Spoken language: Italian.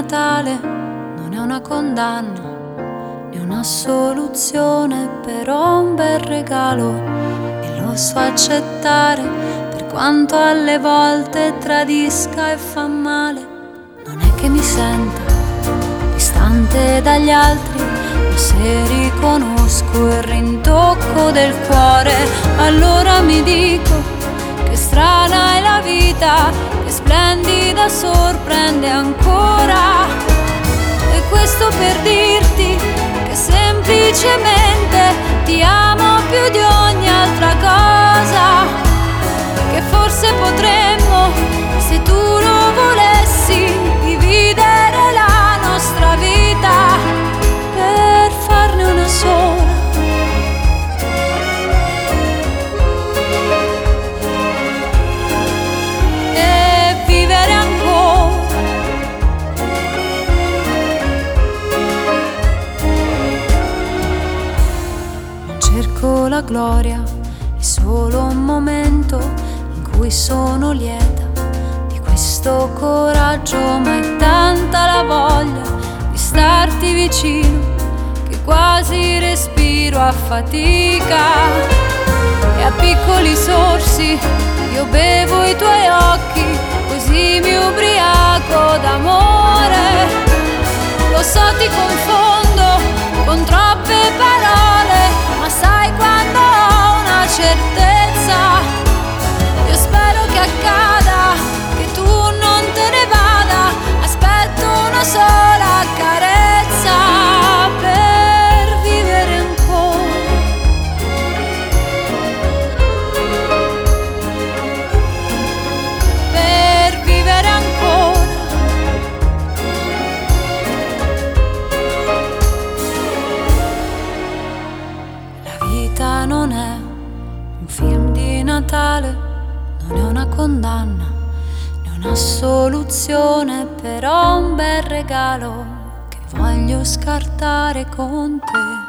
Natale non è una condanna né una soluzione, però un bel regalo e lo so accettare, per quanto alle volte tradisca e fa male. Non è che mi senta distante dagli altri, ma se riconosco il rintocco del cuore, allora mi dico che strana è la vita, che splendida sorprende ancora. E questo per dirti che semplicemente ti amo più di ogni altra cosa, che forse potremmo, se tu lo volessi, dividere la nostra vita per farne una sola. Cerco la gloria, è solo un momento in cui sono lieta di questo coraggio, ma è tanta la voglia di starti vicino che quasi respiro a fatica. E a piccoli sorsi io bevo i tuoi occhi, così mi ubriaco d'amore. Lo so, ti confondo con troppe parole, ma sai quando ho una certezza, io spero che accada, che tu non te ne vada, aspetto una sola carezza per vivere ancora. Per vivere ancora. Non è un film di Natale, non è una condanna né una soluzione, però un bel regalo che voglio scartare con te.